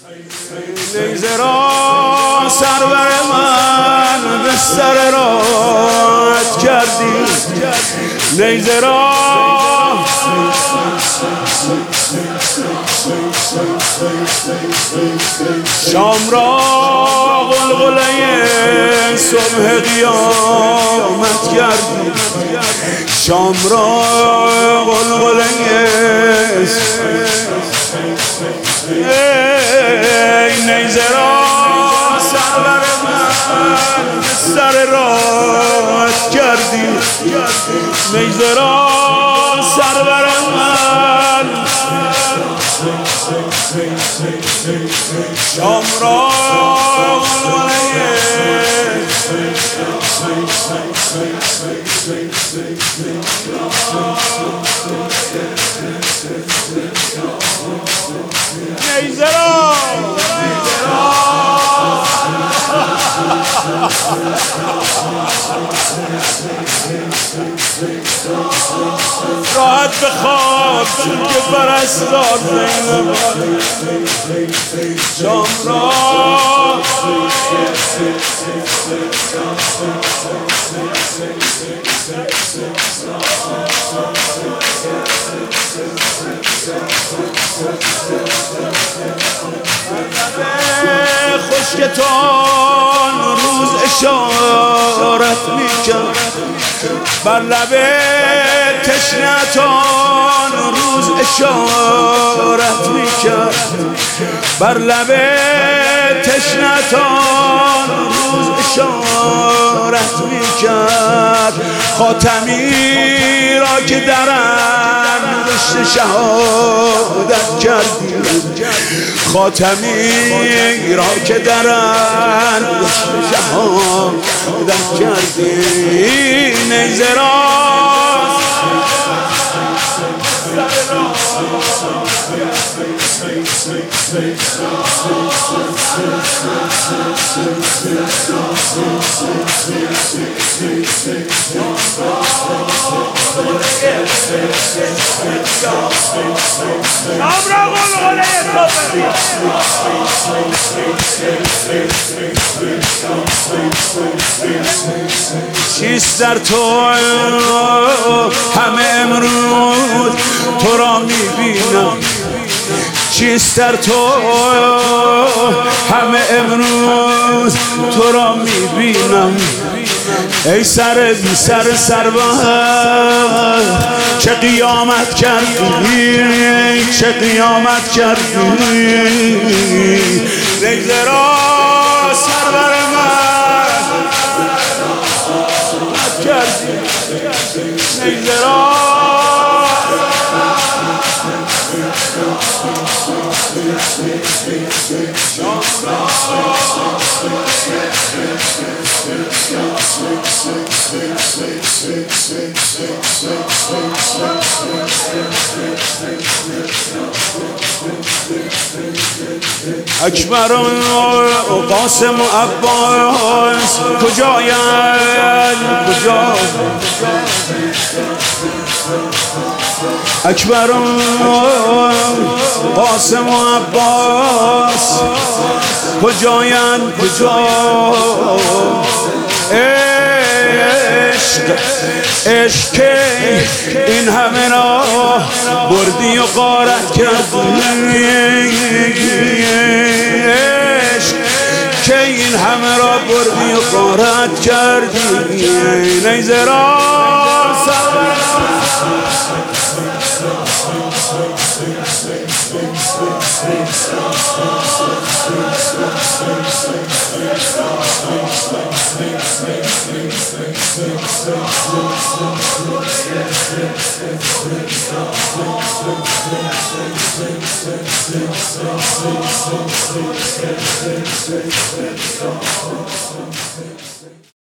نیزه را سرور من به سر رات کردی، نیزه را شام را غلغله صبح قیامت کردی، شام را غلغله نیزه را سرور من به سر رات کردی، نیزه را سرور من شام را نیزه را راحت بخواب چون که پرستار زینب شام را خشکتان روز اشارت میکرد، بر لب تشنتان روز اشارت میکرد، بر لب تشنتان روز اشارت میکرد، خاتمی را که درن رشته شهادت کردی، خاتمی را که درن رشته شهادت کردی، نیزه را چیست در تو همه امروز تو را میبینم، چیست در تو همه امروز تو را میبینم، ای سر بی سر سرور چه قیامت کردی، چه قیامت کردی، نیزه را سرور من کردی، نیزه را اکبر و قاسم و عباس کجایند، کجا اکبر و قاسم و عباس کجایند، کجا عشق که این همه را بردی و غارت کردی، عشق که این همه را بردی و غارت کردی، نیزه را